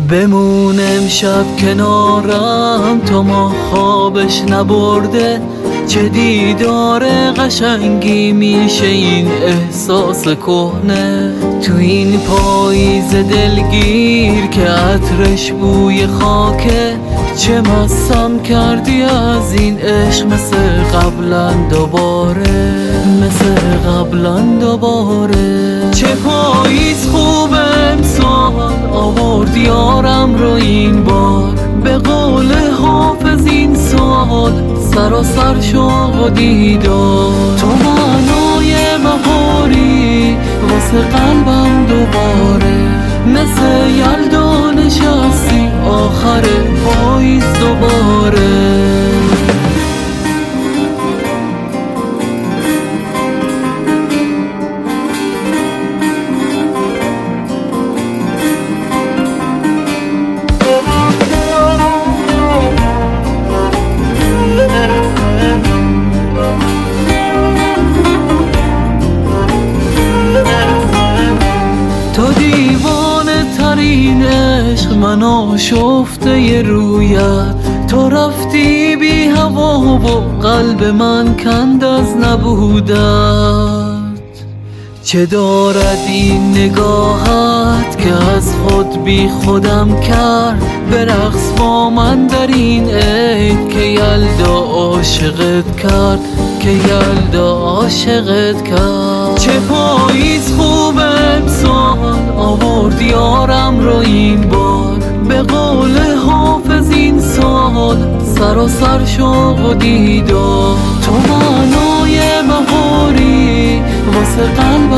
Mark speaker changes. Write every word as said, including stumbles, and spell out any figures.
Speaker 1: بمون امشب کنارم تا ما خوابش نبرده، چه دیدار قشنگی میشه این احساس کهنه. تو این پاییز دلگیر که عطرش بوی خاکه، چه مستم کردی از این عشق مثل قبلا دوباره، مثل قبلا دوباره. چه پاییز خوبه امسال آورد یارم رو این بار، به قول حافظ این سال سراسر شوق و دیدار. تو معنای بهاری واسه قلبم دوباره، مثل یلدا نشستی آخر پاییز دوباره. تو دیوانه ترین عشق، من آشفته ی رویت. تو رفتی بی هوا و قلب من کند از نبودت. چه دارد این نگاهت که از خود بی خودم کرد، برقص با من در این عید که یلدا عاشقت کرد، که یلدا عاشقت کرد. چه پاییز خوبه امسال آورد یارم رو این بار، به قول حافظ این سال سراسر شوق و دیدار. تو معنای بهاری واسه قلبم